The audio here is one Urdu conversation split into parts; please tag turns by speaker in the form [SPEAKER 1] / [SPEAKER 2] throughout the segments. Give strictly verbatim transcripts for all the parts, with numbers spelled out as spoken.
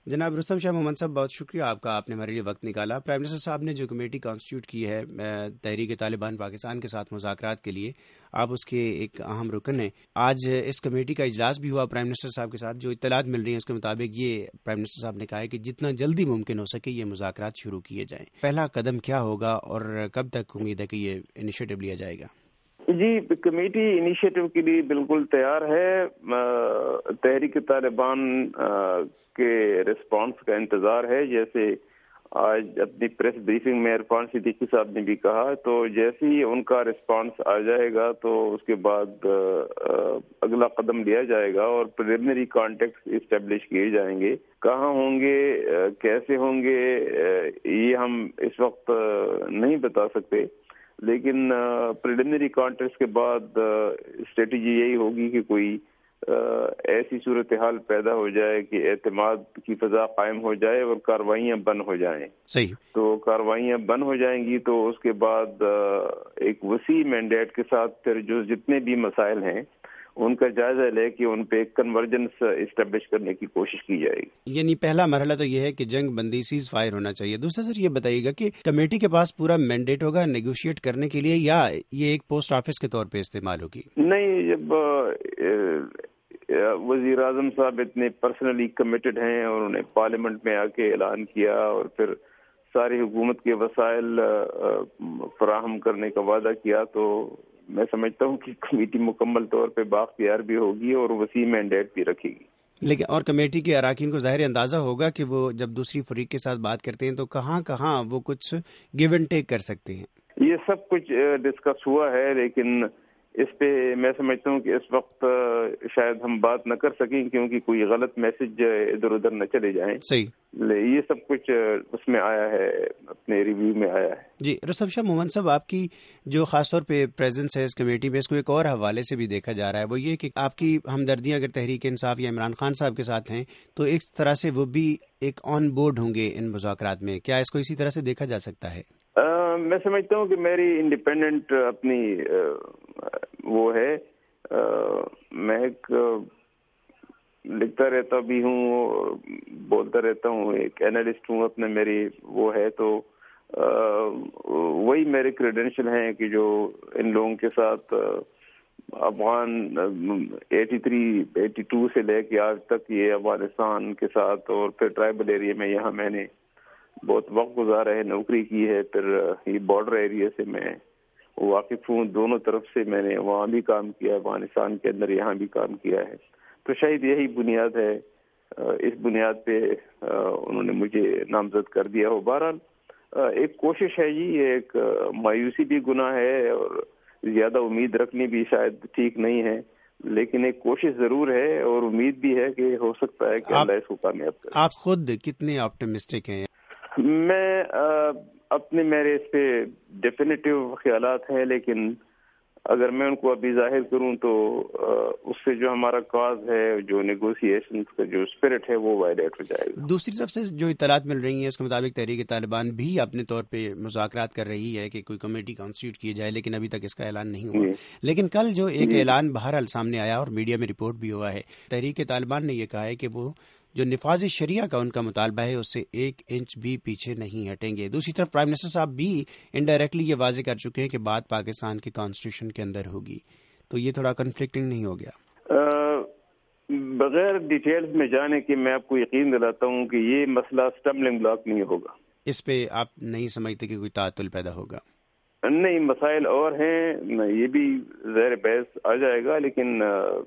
[SPEAKER 1] جناب رستم شاہ محمد صاحب، بہت شکریہ آپ کا، آپ نے ہمارے لیے وقت نکالا۔ پرائم منسٹر صاحب نے جو کمیٹی کانسٹیٹیوٹ کی ہے تحریک طالبان پاکستان کے ساتھ مذاکرات کے لیے، آپ اس کے ایک اہم رکن ہیں۔ آج اس کمیٹی کا اجلاس بھی ہوا پرائم منسٹر صاحب کے ساتھ۔ جو اطلاعات مل رہی ہیں اس کے مطابق یہ پرائم منسٹر صاحب نے کہا ہے کہ جتنا جلدی ممکن ہو سکے یہ مذاکرات شروع کیے جائیں۔ پہلا قدم کیا ہوگا اور کب تک امید ہے کہ یہ انیشیٹو لیا جائے گا؟
[SPEAKER 2] جی، کمیٹی انیشیٹو کے لیے بالکل تیار ہے۔ تحریک طالبان کے رسپانس کا انتظار ہے۔ جیسے آج اپنی پریس بریفنگ میں عرفان صدیقی صاحب نے بھی کہا، تو جیسے ہی ان کا رسپانس آ جائے گا تو اس کے بعد اگلا قدم لیا جائے گا اور پریلیمنری کانٹیکٹس اسٹیبلش کیے جائیں گے۔ کہاں ہوں گے، کیسے ہوں گے، یہ ہم اس وقت نہیں بتا سکتے، لیکن پریلیمنری کانٹیکٹس کے بعد اسٹریٹجی یہی ہوگی کہ کوئی ایسی صورتحال پیدا ہو جائے کہ اعتماد کی فضا قائم ہو جائے اور کاروائیاں بند ہو جائیں۔
[SPEAKER 1] صحیح۔
[SPEAKER 2] تو کاروائیاں بند ہو جائیں گی تو اس کے بعد ایک وسیع مینڈیٹ کے ساتھ پھر جو جتنے بھی مسائل ہیں ان کا جائزہ لے کے ان پہ ایک کنورجنس اسٹیبلش کرنے کی کوشش کی جائے گی۔
[SPEAKER 1] یعنی پہلا مرحلہ تو یہ ہے کہ جنگ بندی سیز فائر ہونا چاہیے۔ دوسرا سر یہ بتائیے گا کہ کمیٹی کے پاس پورا مینڈیٹ ہوگا نیگوشیٹ کرنے کے لیے یا یہ ایک پوسٹ آفس کے طور پہ استعمال ہوگی؟
[SPEAKER 2] نہیں، جب وزیر اعظم صاحب اتنے پرسنلی کمیٹڈ ہیں اور انہوں نے پارلیمنٹ میں آ کے اعلان کیا اور پھر ساری حکومت کے وسائل فراہم کرنے کا وعدہ کیا، تو میں سمجھتا ہوں کہ کمیٹی مکمل طور پہ بااختیار بھی ہوگی اور وسیع مینڈیٹ بھی رکھے گی۔
[SPEAKER 1] لیکن اور کمیٹی کے اراکین کو ظاہر اندازہ ہوگا کہ وہ جب دوسری فریق کے ساتھ بات کرتے ہیں تو کہاں کہاں وہ کچھ گیو اینڈ ٹیک کر سکتے ہیں۔
[SPEAKER 2] یہ سب کچھ ڈسکس ہوا ہے، لیکن اس پہ میں سمجھتا ہوں کہ اس وقت شاید ہم بات نہ کر سکیں کیونکہ کوئی غلط میسج ادھر ادھر نہ چلے جائیں۔
[SPEAKER 1] صحیح۔
[SPEAKER 2] یہ سب کچھ اس میں آیا ہے، اپنے ریویو میں آیا ہے۔
[SPEAKER 1] جی رستم شاہ محمد صاحب، آپ کی جو خاص طور پہ پریزنس ہے اس کمیٹی میں، اس کو ایک اور حوالے سے بھی دیکھا جا رہا ہے، وہ یہ کہ آپ کی ہمدردیاں اگر تحریک انصاف یا عمران خان صاحب کے ساتھ ہیں تو ایک طرح سے وہ بھی ایک آن بورڈ ہوں گے ان مذاکرات میں۔ کیا اس کو اسی طرح سے دیکھا جا سکتا ہے؟
[SPEAKER 2] میں سمجھتا ہوں کہ میری انڈیپینڈنٹ اپنی وہ ہے، میں ایک لکھتا رہتا بھی ہوں اور بولتا رہتا ہوں، ایک اینالسٹ ہوں، اپنے میری وہ ہے، تو وہی میرے کریڈینشل ہیں کہ جو ان لوگوں کے ساتھ افغان ایٹی تھری ایٹی ٹو سے لے کے آج تک یہ افغانستان کے ساتھ اور پھر ٹرائبل ایریا میں یہاں میں نے بہت وقت گزارا ہے، نوکری کی ہے، پھر یہ بارڈر ایریا سے میں واقف ہوں، دونوں طرف سے میں نے وہاں بھی کام کیا، افغانستان کے اندر یہاں بھی کام کیا ہے، تو شاید یہی بنیاد ہے، اس بنیاد پہ انہوں نے مجھے نامزد کر دیا ہو۔ بہرحال ایک کوشش ہے جی، ایک مایوسی بھی گناہ ہے اور زیادہ امید رکھنی بھی شاید ٹھیک نہیں ہے، لیکن ایک کوشش ضرور ہے اور امید بھی ہے کہ ہو سکتا ہے کہ اللہ اس کو کامیاب کرے۔
[SPEAKER 1] آپ خود کتنے آپٹمسٹک ہیں؟
[SPEAKER 2] میں اپنے میرے اس پہ ڈیفینیٹیو خیالات ہیں، لیکن اگر میں ان کو ابھی ظاہر کروں تو اس سے جو ہمارا کاز ہے، جو نیگوسیشنز کا جو اسپرٹ ہے، وہ وائلیٹ ہو جائے گا۔
[SPEAKER 1] دوسری طرف سے جو اطلاعات مل رہی ہیں اس کے مطابق تحریک طالبان بھی اپنے طور پہ مذاکرات کر رہی ہے کہ کوئی کمیٹی کانسٹیٹیوٹ کی جائے، لیکن ابھی تک اس کا اعلان نہیں ہوا۔ لیکن کل جو ایک اعلان بہرحال سامنے آیا اور میڈیا میں رپورٹ بھی ہوا ہے، تحریک طالبان نے یہ کہا ہے کہ وہ جو نفاذ شریعہ کا ان کا مطالبہ ہے اس سے ایک انچ بھی پیچھے نہیں ہٹیں گے۔ دوسری طرف پرائم منسٹر صاحب بھی انڈائریکٹلی یہ واضح کر چکے ہیں کہ بات پاکستان کے کانسٹیٹیوشن کے اندر ہوگی، تو یہ تھوڑا کنفلکٹنگ نہیں ہو گیا؟
[SPEAKER 2] بغیر ڈیٹیلز میں جانے کے میں آپ کو یقین دلاتا ہوں کہ یہ مسئلہ اسٹمبلنگ بلاک نہیں ہوگا۔
[SPEAKER 1] اس پہ آپ نہیں سمجھتے کہ کوئی تعطل پیدا ہوگا؟
[SPEAKER 2] نہیں، مسائل اور ہیں، یہ بھی زیر بحث آ جائے گا، لیکن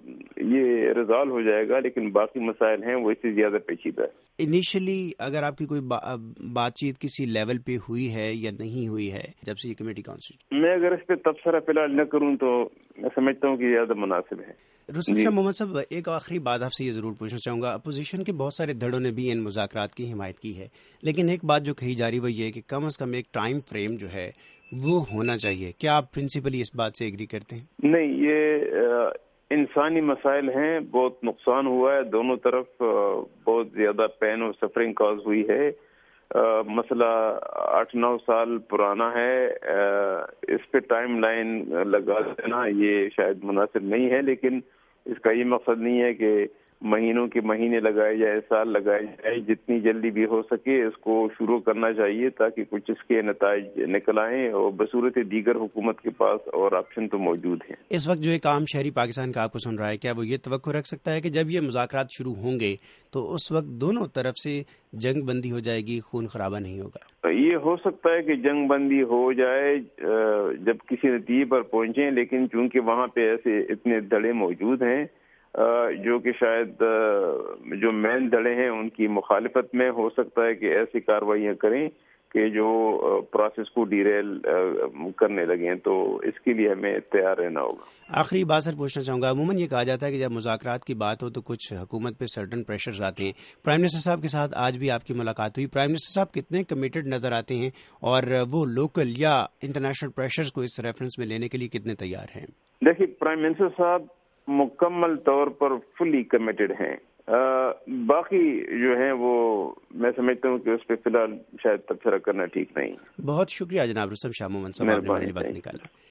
[SPEAKER 2] یہ ریزالو ہو جائے گا، لیکن باقی مسائل ہیں وہ اس سے زیادہ پیچیدہ ہے۔
[SPEAKER 1] انیشلی اگر آپ کی کوئی بات چیت کسی لیول پہ ہوئی ہے یا نہیں ہوئی ہے جب سے یہ کمیٹی کانسٹیٹیوٹ؟
[SPEAKER 2] میں اگر اس پہ تبصرہ فی الحال نہ کروں تو میں سمجھتا ہوں کہ زیادہ مناسب ہے۔
[SPEAKER 1] رستم شاہ محمد صاحب، ایک آخری بات آپ سے یہ ضرور پوچھنا چاہوں گا، اپوزیشن کے بہت سارے دھڑوں نے بھی ان مذاکرات کی حمایت کی ہے، لیکن ایک بات جو کہی جا رہی وہ یہ ہے کہ کم از کم ایک ٹائم فریم جو ہے وہ ہونا چاہیے۔ کیا آپ پرنسپلی اس بات سے ایگری کرتے ہیں؟
[SPEAKER 2] نہیں، یہ انسانی مسائل ہیں، بہت نقصان ہوا ہے، دونوں طرف بہت زیادہ پین اور سفرنگ کاز ہوئی ہے، مسئلہ آٹھ نو سال پرانا ہے، اس پہ ٹائم لائن لگا دینا یہ شاید مناسب نہیں ہے، لیکن اس کا یہ مقصد نہیں ہے کہ مہینوں کے مہینے لگائے جائے، سال لگائے جائے، جتنی جلدی بھی ہو سکے اس کو شروع کرنا چاہیے تاکہ کچھ اس کے نتائج نکل آئیں، اور بصورت دیگر حکومت کے پاس اور آپشن تو موجود ہیں۔
[SPEAKER 1] اس وقت جو ایک عام شہری پاکستان کا آپ کو سن رہا ہے، کیا وہ یہ توقع رکھ سکتا ہے کہ جب یہ مذاکرات شروع ہوں گے تو اس وقت دونوں طرف سے جنگ بندی ہو جائے گی، خون خرابہ نہیں ہوگا؟
[SPEAKER 2] یہ ہو سکتا ہے کہ جنگ بندی ہو جائے جب کسی نتیجے پر پہنچیں، لیکن چونکہ وہاں پہ ایسے اتنے دڑے موجود ہیں جو کہ شاید جو مین دڑے ہیں ان کی مخالفت میں ہو سکتا ہے کہ ایسی کارروائیاں کریں کہ جو پروسیس کو ڈیریل کرنے لگیں، تو اس کے لیے ہمیں تیار رہنا ہوگا۔
[SPEAKER 1] آخری بات سر پوچھنا چاہوں گا، عموماً یہ کہا جاتا ہے کہ جب مذاکرات کی بات ہو تو کچھ حکومت پہ سرٹن پریشرز آتے ہیں۔ پرائم منسٹر صاحب کے ساتھ آج بھی آپ کی ملاقات ہوئی، پرائم منسٹر صاحب کتنے کمیٹڈ نظر آتے ہیں اور وہ لوکل یا انٹرنیشنل پریشرز کو اس ریفرنس میں لینے کے لیے کتنے تیار ہیں؟
[SPEAKER 2] دیکھیے، پرائم منسٹر صاحب مکمل طور پر فلی کمیٹڈ ہیں، باقی جو ہیں وہ میں سمجھتا ہوں کہ اس پہ فی الحال شاید تبصرہ کرنا ٹھیک نہیں۔
[SPEAKER 1] بہت شکریہ جناب رستم شاہ مومن صاحب، آپ نے ہمارے لیے وقت نکالا۔